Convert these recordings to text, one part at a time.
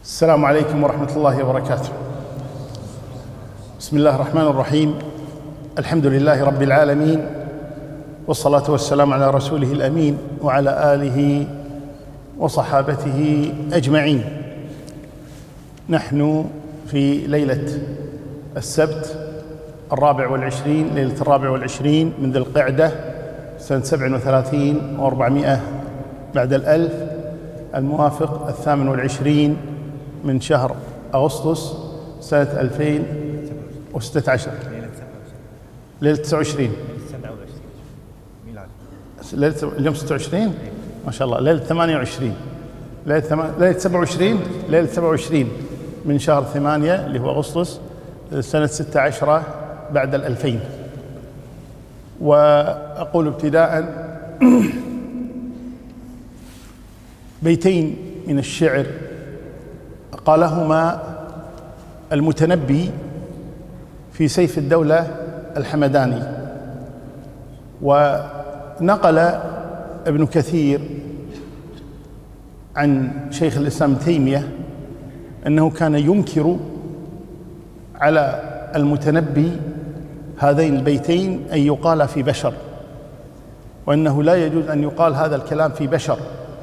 السلام عليكم ورحمة الله وبركاته. بسم الله الرحمن الرحيم. الحمد لله رب العالمين، والصلاة والسلام على رسوله الأمين وعلى آله وصحابته أجمعين. نحن في ليلة السبت 24 ليلة 24 من ذي القعدة سنة 37 و400 بعد الألف، الموافق 28 من شهر أغسطس سنة 2016. ليلة 29 اليوم 26 ما شاء الله. ليلة 28 ليلة 27 من شهر 8 اللي هو أغسطس سنة 16 بعد 2000. وأقول ابتداء بيتين من الشعر قالهما المتنبي في سيف الدولة الحمداني. ونقل ابن كثير عن شيخ الإسلام ابن تيمية أنه كان ينكر على المتنبي هذين البيتين أن يقال في بشر، وأنه لا يجوز أن يقال هذا الكلام في بشر،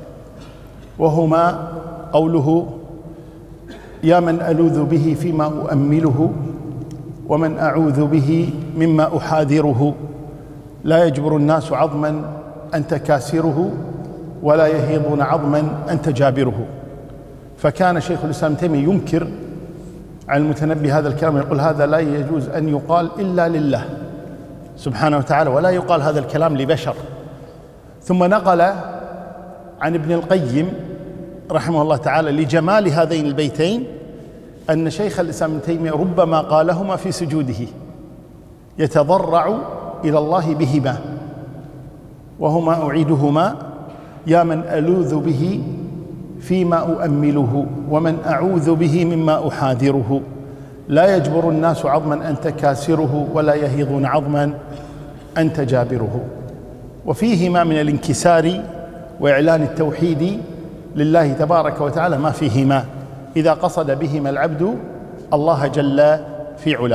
وهما قوله: يا من ألوذ به فيما أؤمله، ومن أعوذ به مما أحاذره، لا يجبر الناس عظما أنت كاسره، ولا يهيضون عظما أنت جابره. فكان شيخ الإسلام تيمية ينكر على المتنبي هذا الكلام، يقول هذا لا يجوز أن يقال إلا لله سبحانه وتعالى، ولا يقال هذا الكلام لبشر. ثم نقل عن ابن القيم رحمه الله تعالى لجمال هذين البيتين أن شيخ الإسلام ابن تيمية ربما قالهما في سجوده يتضرع إلى الله بهما، وهما أعيدهما: يا من ألوذ به فيما أؤمله، ومن أعوذ به مما أحاذره، لا يجبر الناس عظما أنت كاسره، ولا يهيضون عظما أنت جابره. وفيهما من الانكسار وإعلان التوحيد لله تبارك وتعالى ما فيهما إذا قصد بهما العبد الله جل في علاه.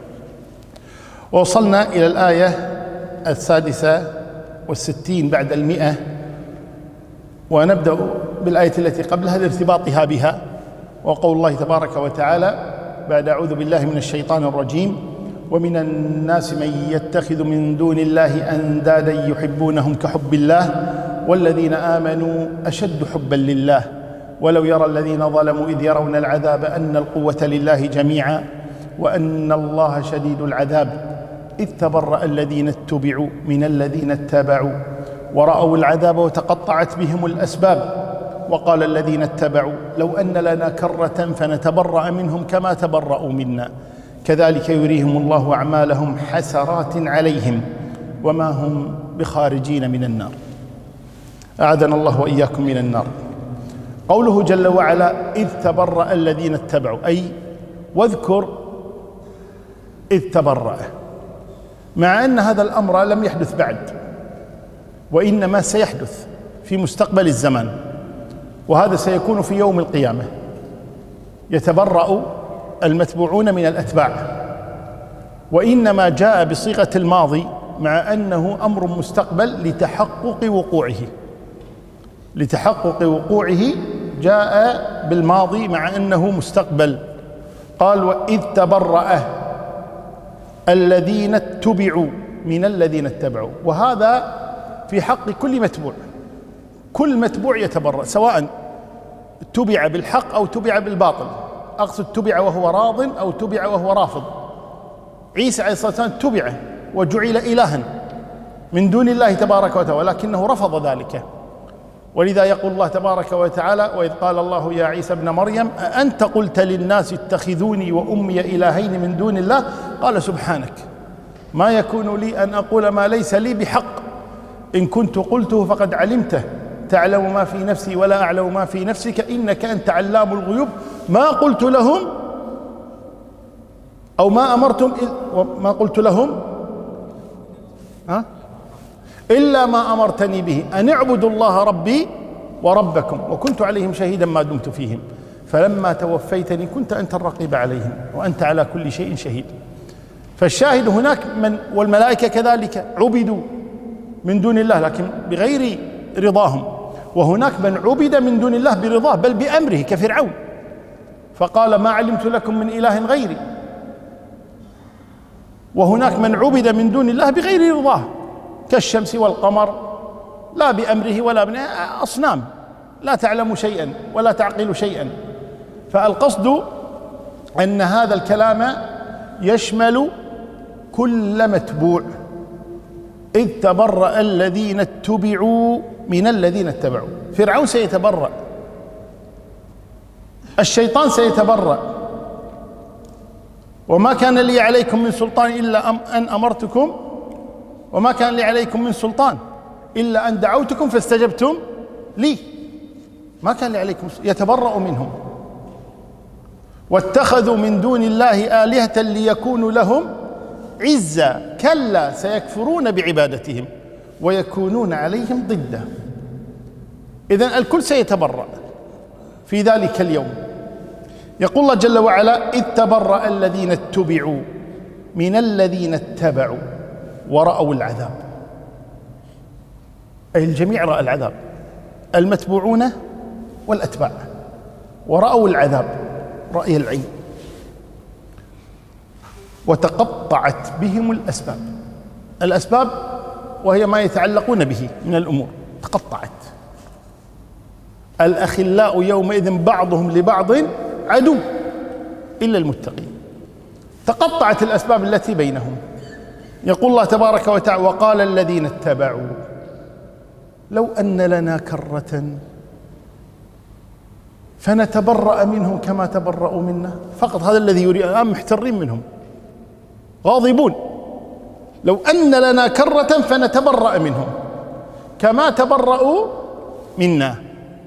ووصلنا إلى الآية 66 بعد 100، ونبدأ بالآية التي قبلها لارتباطها بها، وقول الله تبارك وتعالى بعد: أعوذ بالله من الشيطان الرجيم: ومن الناس من يتخذ من دون الله أندادا يحبونهم كحب الله، والذين آمنوا أشد حبا لله، ولو يرى الذين ظلموا إذ يرون العذاب أن القوة لله جميعا وأن الله شديد العذاب، إذ تبرأ الذين اتبعوا من الذين اتبعوا ورأوا العذاب وتقطعت بهم الأسباب، وقال الذين اتبعوا لو أن لنا كرة فنتبرأ منهم كما تبرأوا منا، كذلك يريهم الله أعمالهم حسرات عليهم وما هم بخارجين من النار. أعاذنا الله وإياكم من النار. قوله جل وعلا: إذ تبرأ الذين اتبعوا، أي واذكر إذ تبرأ، مع أن هذا الأمر لم يحدث بعد، وإنما سيحدث في مستقبل الزمان، وهذا سيكون في يوم القيامة. يتبرأ المتبوعون من الأتباع، وإنما جاء بصيغة الماضي مع أنه أمر مستقبل لتحقق وقوعه جاء بالماضي مع أنه مستقبل. قال: وإذ تبرأ الذين اتبعوا من الذين اتبعوا، وهذا في حق كل متبوع. كل متبوع يتبرأ، سواء تبع بالحق أو تبع بالباطل. أقصد تبع وهو راض أو تبع وهو رافض. عيسى عليه الصلاة والسلام تبع وجعل إلها من دون الله تبارك وتعالى، ولكنه رفض ذلك. ولذا يقول الله تبارك وتعالى: وإذ قال الله يا عيسى ابن مريم أأنت قلت للناس اتخذوني وأمي إلهين من دون الله، قال سبحانك ما يكون لي أن أقول ما ليس لي بحق، إن كنت قلته فقد علمته، تعلم ما في نفسي ولا أعلم ما في نفسك، إنك أنت علام الغيوب، ما قلت لهم أو ما أمرتم ما قلت لهم إلا ما أمرتني به أن اعبدوا الله ربي وربكم، وكنت عليهم شهيدا ما دمت فيهم. فلما توفيتني كنت أنت الرقيب عليهم وأنت على كل شيء شهيد. فالشاهد هناك والملائكة كذلك عبدوا من دون الله لكن بغير رضاهم، وهناك من عبد من دون الله برضاه بل بأمره كفرعون، فقال ما علمت لكم من إله غيري. وهناك من عبد من دون الله بغير رضاه كالشمس والقمر، لا بأمره ولا أصنام لا تعلم شيئا ولا تعقل شيئا. فالقصد أن هذا الكلام يشمل كل متبوع. إذ تبرأ الذين اتبعوا من الذين اتبعوا. فرعون سيتبرأ، الشيطان سيتبرأ، وما كان لي عليكم من سلطان إلا أن أمرتكم، وما كان لي عليكم من سلطان إلا أن دعوتكم فاستجبتم لي. ما كان لي عليكم، يتبرأ منهم. واتخذوا من دون الله آلهة ليكونوا لهم عزا كلا سيكفرون بعبادتهم ويكونون عليهم ضده. إذن الكل سيتبرأ في ذلك اليوم. يقول الله جل وعلا إذ تبرأ الذين اتبعوا من الذين اتبعوا ورأوا العذاب، أي الجميع رأى العذاب، المتبوعون والأتباع، ورأوا العذاب رأي العين، وتقطعت بهم الأسباب. الأسباب وهي ما يتعلقون به من الأمور تقطعت. الأخلاء يومئذ بعضهم لبعض عدو إلا المتقين. تقطعت الأسباب التي بينهم. يقول الله تبارك وتعالى وقال الذين اتبعوا لو أن لنا كرة فنتبرأ منهم كما تبرأوا منا. فقط هذا الذي يريد. الآن محترين منهم غاضبون. لو أن لنا كرة فنتبرأ منهم كما تبرأوا منا،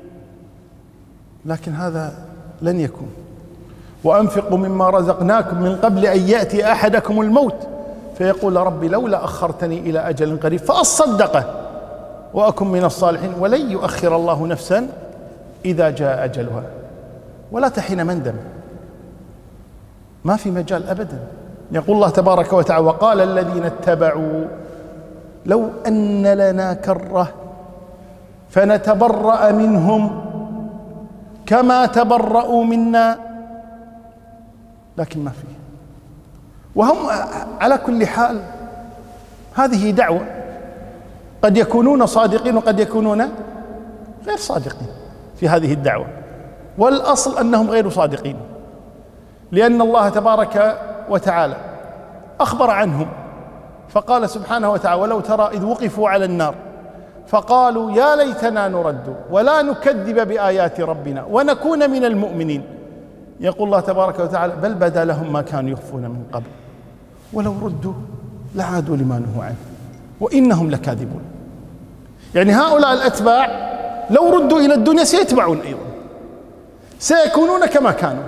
لكن هذا لن يكون. وأنفقوا مما رزقناكم من قبل أن يأتي أحدكم الموت فيقول ربي لولا أخرتني إلى أجل قريب فأصدق وأكن من الصالحين ولن يؤخر الله نفسا إذا جاء أجلها ولا تحين مندم. ما في مجال أبدا. يقول الله تبارك وتعالى وقال الذين اتبعوا لو أن لنا كرة فنتبرأ منهم كما تبرأوا منا، لكن ما فيه. وهم على كل حال هذه دعوة، قد يكونون صادقين وقد يكونون غير صادقين في هذه الدعوة، والأصل أنهم غير صادقين، لأن الله تبارك وتعالى أخبر عنهم فقال سبحانه وتعالى ولو ترى إذ وقفوا على النار فقالوا يا ليتنا نرد ولا نكذب بآيات ربنا ونكون من المؤمنين. يقول الله تبارك وتعالى بل بدا لهم ما كانوا يخفون من قبل ولو ردوا لعادوا لما نهوا عنه وإنهم لكاذبون. يعني هؤلاء الأتباع لو ردوا إلى الدنيا سيتبعون أيضا، سيكونون كما كانوا.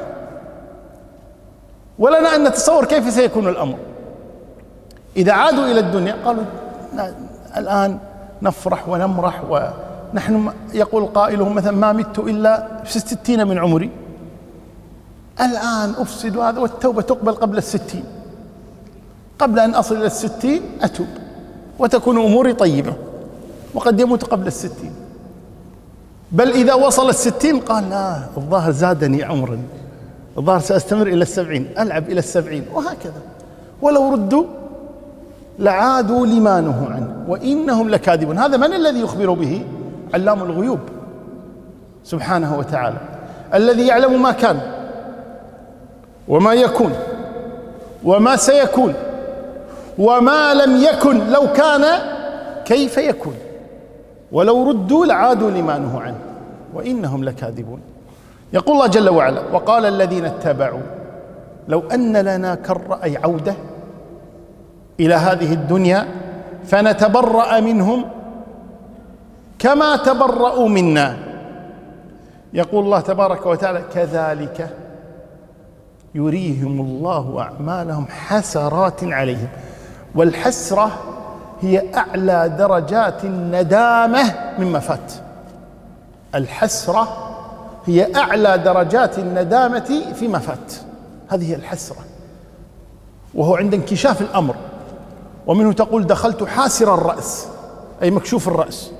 ولنا أن نتصور كيف سيكون الأمر إذا عادوا إلى الدنيا. قالوا الآن نفرح ونمرح ونحن يقول قائلهم مثلا ما مت إلا في 60 من عمري، الآن أفسد هذا والتوبة تقبل قبل 60، قبل أن أصل إلى 60 أتوب وتكون أموري طيبة، وقد يموت قبل 60. بل إذا وصل 60 قال لا الظاهر زادني عمرا، الظاهر سأستمر إلى 70، ألعب إلى 70، وهكذا. ولو ردوا لعادوا لما نهوا عنه وإنهم لكاذبون. هذا من الذي يخبر به؟ علام الغيوب سبحانه وتعالى، الذي يعلم ما كان وما يكون وما سيكون وما لم يكن لو كان كيف يكون. ولو ردوا لعادوا لما نهوا عنه وإنهم لكاذبون. يقول الله جل وعلا وقال الذين اتبعوا لو أن لنا كرة، أي عودة إلى هذه الدنيا، فنتبرأ منهم كما تبرأوا منا. يقول الله تبارك وتعالى كذلك يريهم الله أعمالهم حسرات عليهم. والحسرة هي أعلى درجات الندامة مما فات. الحسرة هي أعلى درجات الندامة فيما فات. هذه هي الحسرة، وهو عند انكشاف الأمر. ومنه تقول دخلت حاسر الرأس، أي مكشوف الرأس.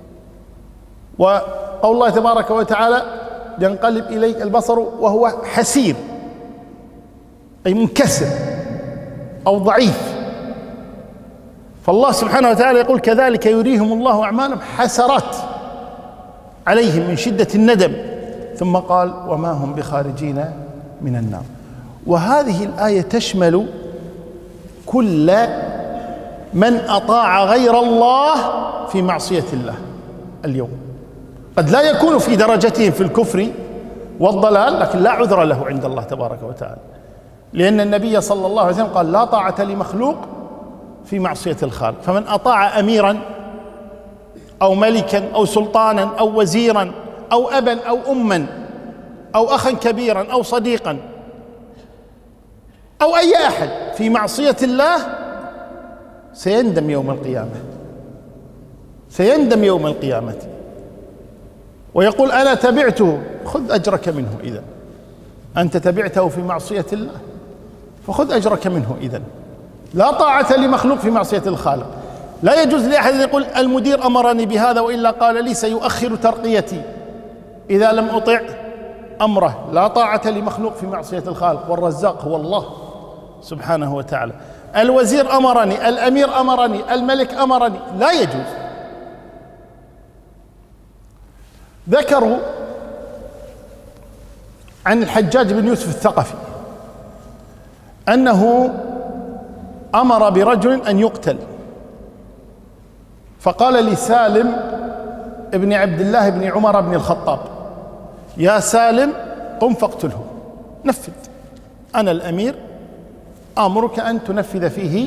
وقول الله تبارك وتعالى ينقلب إليك البصر وهو حسير، أي منكسر أو ضعيف. فالله سبحانه وتعالى يقول كذلك يريهم الله أعمالهم حسرات عليهم من شدة الندم، ثم قال وما هم بخارجين من النار. وهذه الآية تشمل كل من أطاع غير الله في معصية الله اليوم. قد لا يكون في درجتهم في الكفر والضلال، لكن لا عذر له عند الله تبارك وتعالى، لأن النبي صلى الله عليه وسلم قال لا طاعة لمخلوق في معصية الخالق. فمن أطاع أميرا أو ملكا أو سلطانا أو وزيرا أو أبا أو أما أو أخا كبيرا أو صديقا أو أي أحد في معصية الله سيندم يوم القيامة، سيندم يوم القيامة ويقول أنا تبعته، خذ أجرك منه. إذن أنت تبعته في معصية الله فخذ أجرك منه. إذن لا طاعة لمخلوق في معصية الخالق. لا يجوز لأحد يقول المدير أمرني بهذا وإلا قال لي سيؤخر ترقيتي إذا لم أطع أمره. لا طاعة لمخلوق في معصية الخالق، والرزاق هو الله سبحانه وتعالى. الوزير أمرني، الأمير أمرني، الملك أمرني، لا يجوز. ذكروا عن الحجاج بن يوسف الثقفي أنه أمر برجل أن يقتل، فقال لسالم ابن عبد الله بن عمر بن الخطاب يا سالم قم فاقتله، نفذ، أنا الأمير آمرك أن تنفذ فيه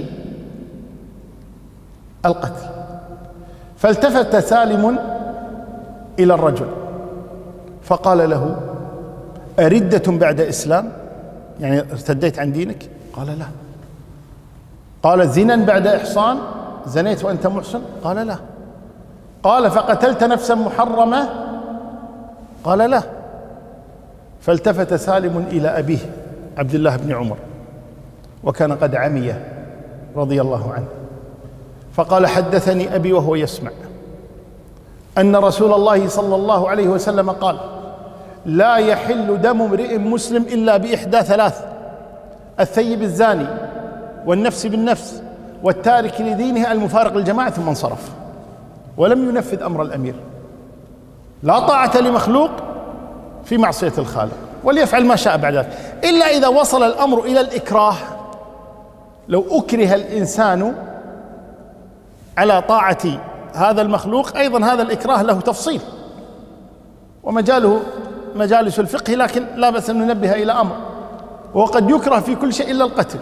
القتل. فالتفت سالم إلى الرجل فقال له أردة بعد إسلام، يعني ارتديت عن دينك؟ قال لا. قال زنا بعد إحصان، زنيت وأنت محصن؟ قال لا. قال فقتلت نفسا محرمة؟ قال لا. فالتفت سالم إلى أبيه عبد الله بن عمر وكان قد عمي رضي الله عنه، فقال حدثني أبي وهو يسمع أن رسول الله صلى الله عليه وسلم قال لا يحل دم امرئ مسلم إلا بإحدى ثلاث: الثيب الزاني، والنفس بالنفس، والتارك لدينه المفارق للجماعة. ثم انصرف ولم ينفذ أمر الأمير. لا طاعة لمخلوق في معصية الخالق، وليفعل ما شاء بعد ذلك، إلا إذا وصل الأمر إلى الإكراه. لو أكره الإنسان على طاعة هذا المخلوق، أيضا هذا الإكراه له تفصيل ومجاله مجالس الفقه، لكن لا بأس أن ننبه إلى أمر، وقد يكره في كل شيء إلا القتل.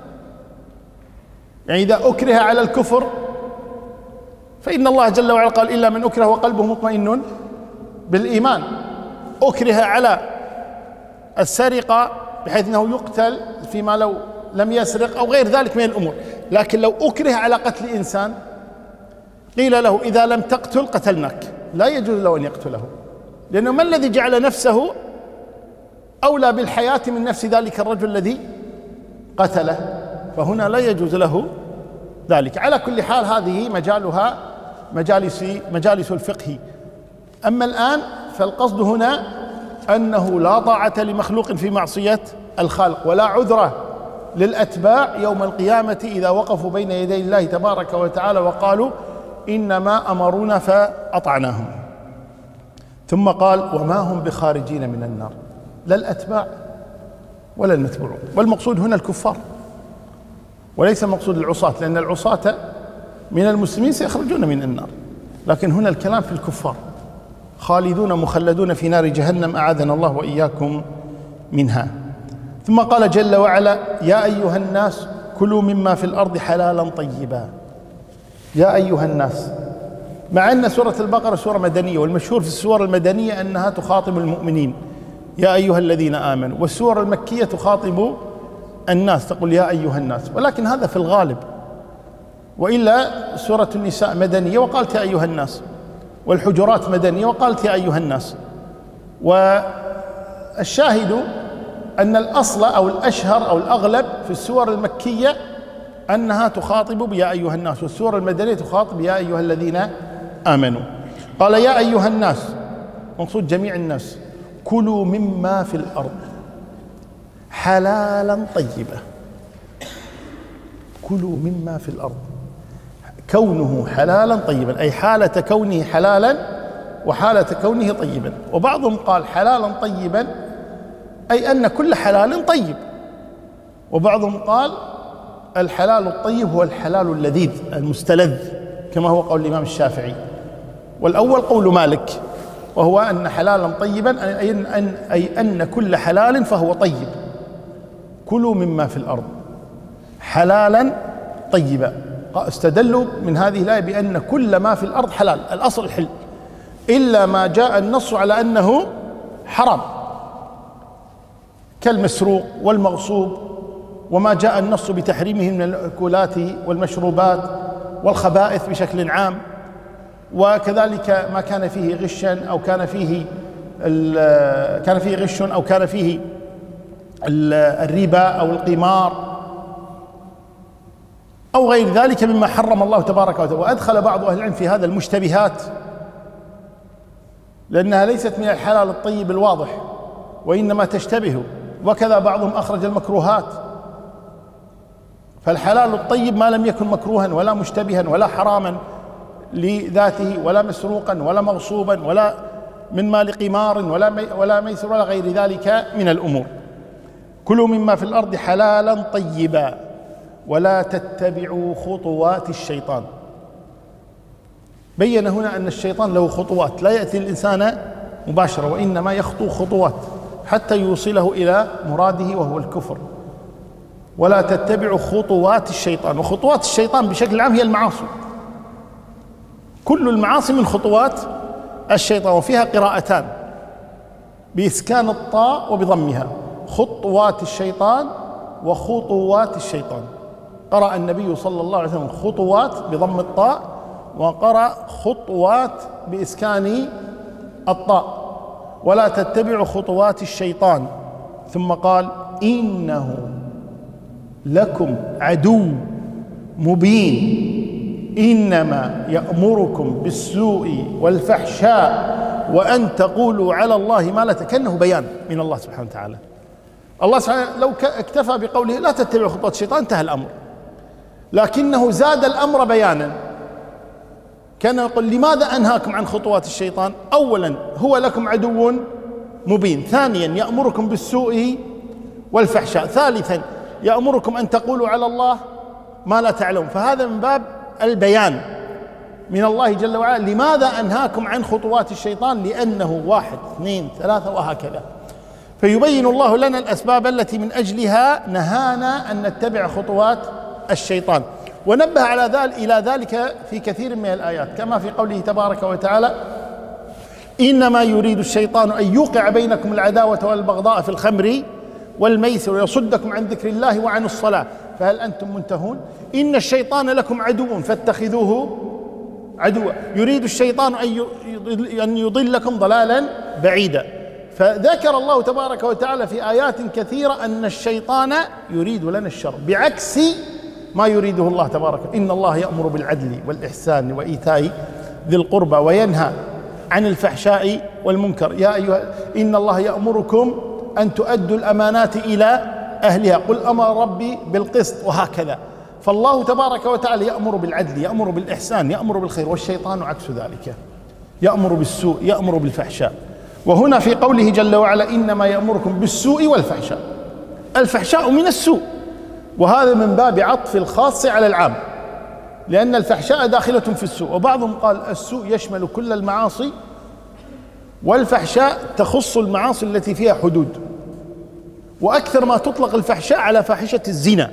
يعني إذا أكره على الكفر فإن الله جل وعلا قال إلا من أكره وقلبه مطمئن بالإيمان. أكره على السرقة بحيث أنه يقتل فيما لو لم يسرق أو غير ذلك من الأمور، لكن لو أكره على قتل إنسان قيل له إذا لم تقتل قتلناك، لا يجوز له أن يقتله، لأنه ما الذي جعل نفسه أولى بالحياة من نفس ذلك الرجل الذي قتله؟ فهنا لا يجوز له ذلك. على كل حال هذه مجالها مجالس الفقه. أما الآن فالقصد هنا أنه لا طاعة لمخلوق في معصية الخالق، ولا عذر للأتباع يوم القيامة إذا وقفوا بين يدي الله تبارك وتعالى وقالوا إنما أمرونا فأطعناهم. ثم قال وما هم بخارجين من النار، لا الأتباع ولا المتبوعون. والمقصود هنا الكفار وليس مقصود العصاة، لأن العصاة من المسلمين سيخرجون من النار، لكن هنا الكلام في الكفار خالدون مخلدون في نار جهنم، أعاذنا الله وإياكم منها. ثم قال جل وعلا يا أيها الناس كلوا مما في الأرض حلالا طيبا. يا أيها الناس، مع أن سورة البقرة سورة مدنية، والمشهور في السور المدنية أنها تخاطب المؤمنين يا أيها الذين آمنوا، والسور المكية تخاطب الناس تقول يا أيها الناس، ولكن هذا في الغالب، وإلا سورة النساء مدنية وقالت يا أيها الناس، والحجرات مدنية وقالت يا أيها الناس، والشاهد أن الأصل أو الأشهر أو الأغلب في السور المكية أنها تخاطب بيا أيها الناس، والسور المدنية تخاطب يا أيها الذين آمنوا. قال يا أيها الناس، مقصود جميع الناس، كلوا مما في الأرض حلالا طيبا. كلوا مما في الأرض، كونه حلالا طيبا أي حالة كونه حلالا وحالة كونه طيبا. وبعضهم قال حلالا طيبا أي أن كل حلال طيب، وبعضهم قال الحلال الطيب هو الحلال اللذيذ المستلذ كما هو قول الإمام الشافعي. والأول قول مالك، وهو أن حلالا طيبا أي أن كل حلال فهو طيب. كلوا مما في الأرض حلالا طيبا. استدلوا من هذه الآية بأن كل ما في الأرض حلال، الأصل الحل، إلا ما جاء النص على أنه حرام كالمسروق والمغصوب، وما جاء النص بتحريمه من المأكولات والمشروبات والخبائث بشكل عام، وكذلك ما كان فيه غشا أو كان فيه غش أو كان فيه الربا أو القمار أو غير ذلك مما حرم الله تبارك وتعالى. وأدخل بعض أهل العلم في هذا المشتبهات لأنها ليست من الحلال الطيب الواضح وإنما تشتبه، وكذا بعضهم أخرج المكروهات. فالحلال الطيب ما لم يكن مكروها ولا مشتبها ولا حراما لذاته ولا مسروقا ولا مغصوبا ولا من مال قمار ولا ميسر ولا غير ذلك من الأمور. كلوا مما في الأرض حلالا طيبا ولا تتبعوا خطوات الشيطان. بين هنا أن الشيطان له خطوات، لا يأتي الإنسان مباشرة، وإنما يخطو خطوات حتى يوصله إلى مراده وهو الكفر. ولا تتبعوا خطوات الشيطان. وخطوات الشيطان بشكل عام هي المعاصي، كل المعاصي من خطوات الشيطان. وفيها قراءتان بإسكان الطاء وبضمها، خطوات الشيطان وخطوات الشيطان. قرأ النبي صلى الله عليه وسلم خطوات بضم الطاء، وقرأ خطوات بإسكان الطاء. ولا تتبعوا خطوات الشيطان، ثم قال إنه لكم عدو مبين إنما يأمركم بالسوء والفحشاء وأن تقولوا على الله ما لا كأنه بيان من الله سبحانه وتعالى. الله سبحانه لو اكتفى بقوله لا تتبعوا خطوات الشيطان انتهى الأمر، لكنه زاد الأمر بيانا. كان يقول لماذا أنهاكم عن خطوات الشيطان؟ أولا هو لكم عدو مبين، ثانيا يأمركم بالسوء والفحشاء، ثالثا يأمركم أن تقولوا على الله ما لا تعلمون. فهذا من باب البيان من الله جل وعلا لماذا أنهاكم عن خطوات الشيطان، لأنه 1 2 3 وهكذا. فيبين الله لنا الأسباب التي من أجلها نهانا أن نتبع خطوات الشيطان، ونبه إلى ذلك في كثير من الآيات، كما في قوله تبارك وتعالى إنما يريد الشيطان أن يوقع بينكم العداوة والبغضاء في الخمر والميسر ويصدكم عن ذكر الله وعن الصلاة فهل أنتم منتهون. إن الشيطان لكم عدو فاتخذوه عدوا يريد الشيطان أن يضلكم ضلالا بعيدا. فذكر الله تبارك وتعالى في آيات كثيرة أن الشيطان يريد لنا الشر بعكس ما يريده الله تبارك. إن الله يأمر بالعدل والإحسان وإيتاء ذي القربى وينهى عن الفحشاء والمنكر. إن الله يأمركم أن تؤدوا الأمانات إلى أهلها قل أمر ربي بالقسط وهكذا. فالله تبارك وتعالى يأمر بالعدل، يأمر بالإحسان، يأمر بالخير، والشيطان عكس ذلك، يأمر بالسوء، يأمر بالفحشاء. وهنا في قوله جل وعلا إنما يأمركم بالسوء والفحشاء، الفحشاء من السوء، وهذا من باب عطف الخاص على العام، لأن الفحشاء داخلة في السوء. وبعضهم قال السوء يشمل كل المعاصي، والفحشاء تخص المعاصي التي فيها حدود. وأكثر ما تطلق الفحشاء على فاحشة الزنا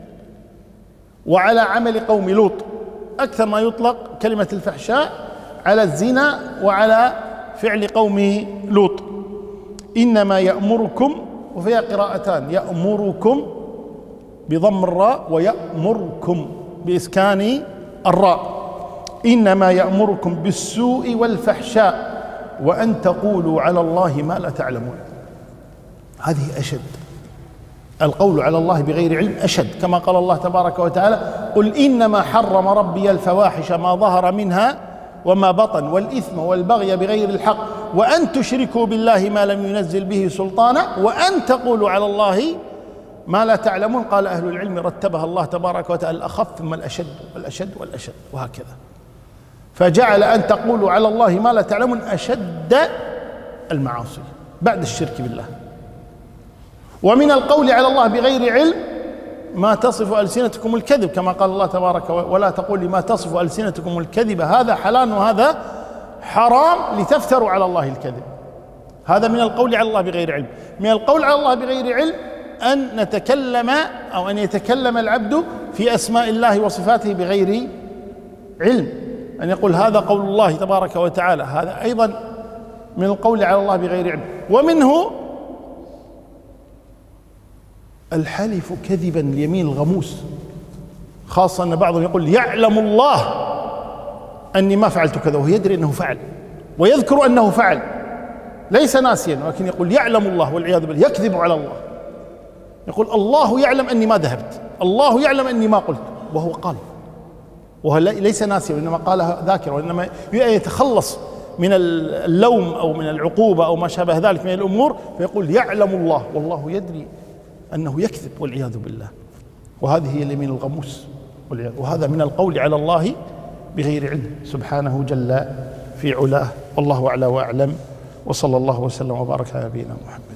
وعلى عمل قوم لوط، أكثر ما يطلق كلمة الفحشاء على الزنا وعلى فعل قوم لوط. إنما يأمركم، وفيها قراءتان، يأمركم بضم الراء ويأمركم بإسكان الراء. إنما يأمركم بالسوء والفحشاء وأن تقولوا على الله ما لا تعلمون. هذه أشد، القول على الله بغير علم أشد، كما قال الله تبارك وتعالى: قل إنما حرم ربي الفواحش ما ظهر منها وما بطن والإثم والبغي بغير الحق وأن تشركوا بالله ما لم ينزل به سلطانا وأن تقولوا على الله ما لا تعلمون. قال أهل العلم رتبها الله تبارك وتعالى الأخف ثم الأشد والأشد والأشد وهكذا، فجعل أن تقولوا على الله ما لا تعلمون أشد المعاصي بعد الشرك بالله. ومن القول على الله بغير علم ما تصف ألسنتكم الكذب، كما قال الله تبارك: ولا تقول لما تصف ألسنتكم الكذب هذا حلال وهذا حرام لتفتروا على الله الكذب. هذا من القول على الله بغير علم. من القول على الله بغير علم أن نتكلم أو أن يتكلم العبد في أسماء الله وصفاته بغير علم، أن يقول هذا قول الله تبارك وتعالى، هذا أيضا من القول على الله بغير علم. ومنه الحلف كذبا، اليمين الغموس، خاصة أن بعضهم يقول يعلم الله أني ما فعلت كذا، وهو يدري أنه فعل ويذكر أنه فعل، ليس ناسيا، ولكن يقول يعلم الله والعياذ بالله، يكذب على الله، يقول الله يعلم أني ما ذهبت، الله يعلم أني ما قلت، وهو قال، وهو ليس ناسيا وإنما قالها ذاكرا، وإنما يتخلص من اللوم أو من العقوبة أو ما شابه ذلك من الأمور، فيقول يعلم الله والله يدري أنه يكذب والعياذ بالله. وهذه هي اليمين الغموس، وهذا من القول على الله بغير علم سبحانه جل في علاه. والله أعلى وأعلم، وصلى الله وسلم وبارك على نبينا محمد.